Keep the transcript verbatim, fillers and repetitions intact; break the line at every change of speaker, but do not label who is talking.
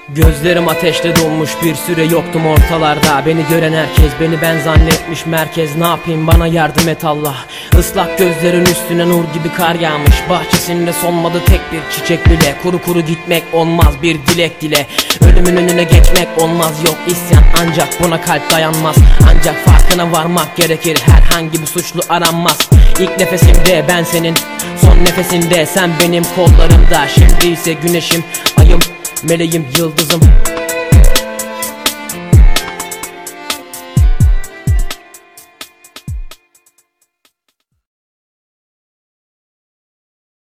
Gözlerim ateşle donmuş, bir süre yoktum ortalarda. Beni gören herkes beni ben zannetmiş merkez. Ne yapayım, bana yardım et Allah. Islak gözlerin üstüne nur gibi kar yağmış. Bahçesinde solmadı tek bir çiçek bile. Kuru kuru gitmek olmaz, bir dilek dile. Ölümün önüne geçmek olmaz, yok isyan, ancak buna kalp dayanmaz. Ancak farkına varmak gerekir, herhangi bir suçlu aranmaz. İlk nefesimde ben senin, son nefesinde sen benim kollarımda. Şimdi ise güneşim, ayım, meleğim, yıldızım,